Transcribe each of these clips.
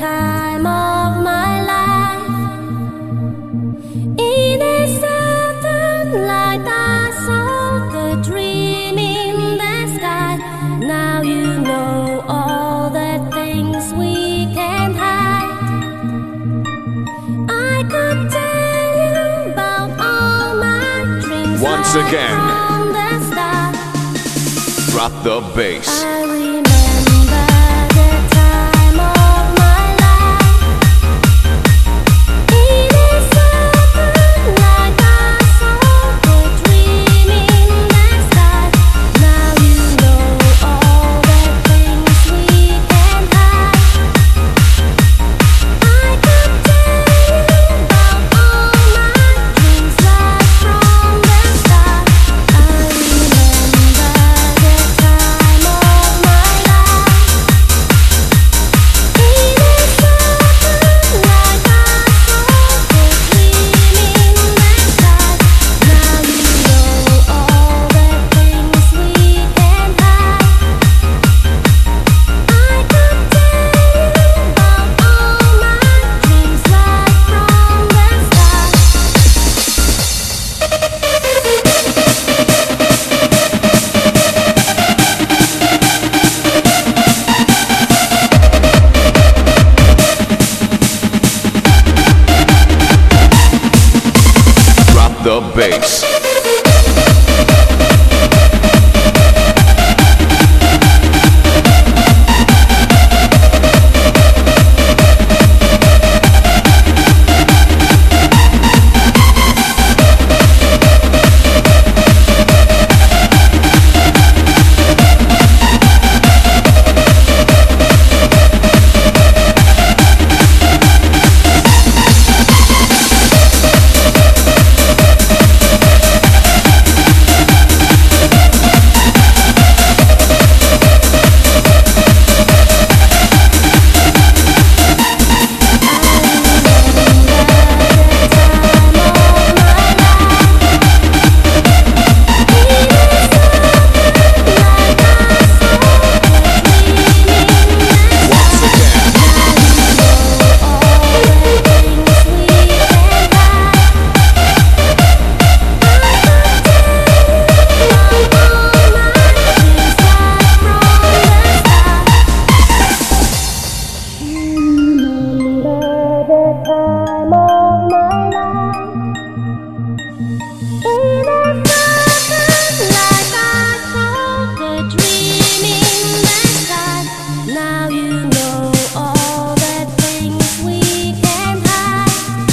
time of my life. In a certain light I saw the dream in the sky. Now you know all the things we can't hide. I could tell you about all my dreams. Once right again, from the start. drop the bass. I remember the time of my life. In a certain light I saw the dream in the sky. Now you know all the things we can't hide. I could tell you about all my dreams right from the start. I remember the time of my life. In a certain light I saw the dream in the sky. Now you know all the things we can't hide. I could tell you about all my dreams right from the start. Drop the bass. Now you know all the things we can't hide.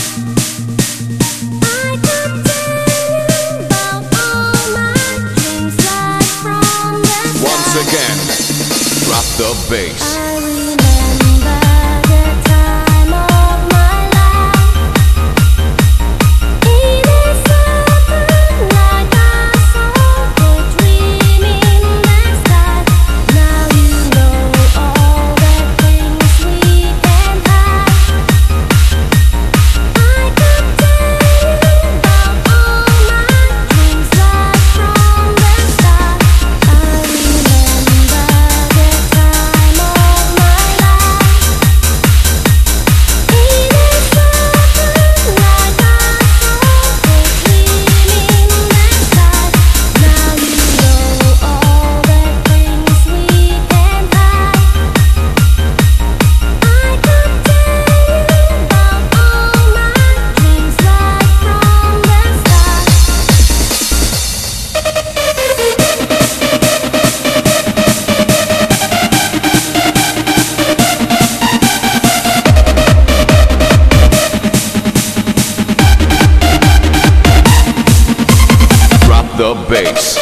I could tell you about all my dreams right from the start. Once again, drop the bass. I remember the time of my life. In a certain light I saw the dream in the sky. Now you know all the things we can't hide. I could tell you about all my dreams right from the start. I remember the time of my life. In a certain light I saw the dream in the sky. Now you know all the things we can't hide. I could tell you about all my dreams right from the start. Drop the bass.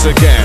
once again.